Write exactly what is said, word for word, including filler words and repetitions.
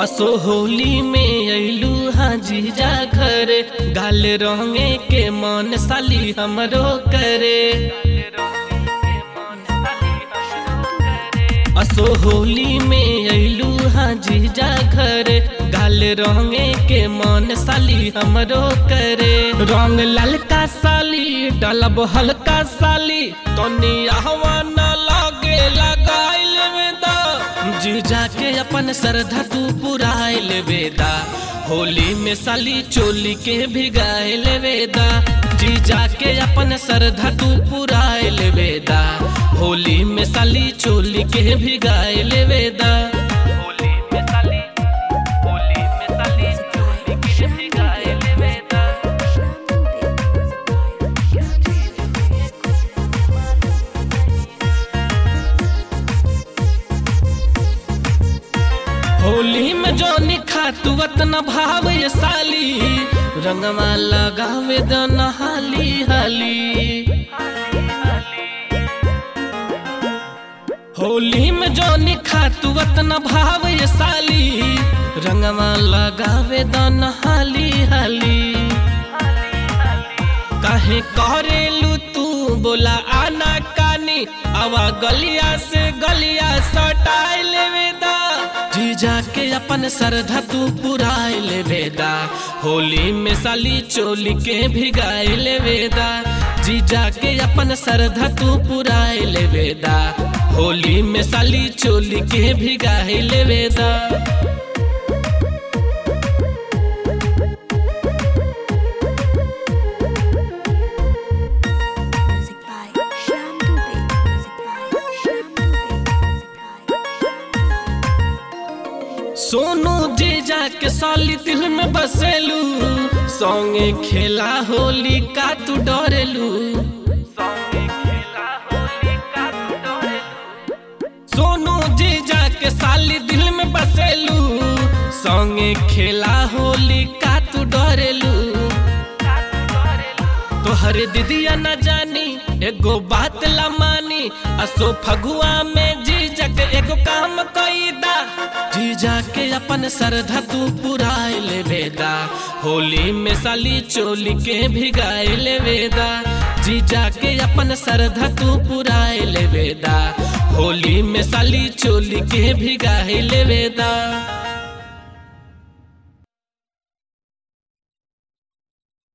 असो होली में अइलू हाँ जीजा घर, गाल रंगे के मन साली हमरो करे। असो होली में अइलू हाँ जीजा घर, गाल रंगे के मन साली हमरो करे। रंग ललका साली डलब हल्का साली, तनी आहवा न लागे लगाइल वेदा। जीजा के अपन श्रद्धा तू पुराइल वेदा, होली में साली चोली के भिगाइल वेदा। जीजा के अपन श्रद्धा तू पुराइल वेदा, होली में साली चोली के भिगाइल वेदा। होली में साली होली में साली चोली के भिगाइल वेदा। होली में जो निखा तू वतना भाव ये साली, रंगवा लगावे दन हाली हाली। होली में जो निखा तू वतना भाव ये साली, रंगवा लगावे दन हाली हाली। काहे करेलू तू बोला आना कानी, आवा गलिया से गलिया सटाइल वेदा। जीजा के अपन श्रद्धा तू पुराइल वेदा, होली में साली चोली के भिगाइल वेदा। जीजा के अपन श्रद्धा तू पुराइल वेदा, होली में साली चोली के भिगाइल वेदा। सोनू जीजा के साली दिल में बसेलू, संगे खेला होली का तू डरेलू। सोनू जीजा के साली दिल में बसेलू, संगे खेला होली का तू डरेलू। तोहरे दीदिया न जानी एगो बात ला मानी, असो फगुआ में जीजा के एगो काम कईदा। जीजा के अपन श्रद्धा तू पुराइल वेदा, होली में साली चोली के भिगाइल वेदा। जीजा के अपन श्रद्धा तू पुराइल वेदा, होली में साली चोली के भिगाइल वेदा।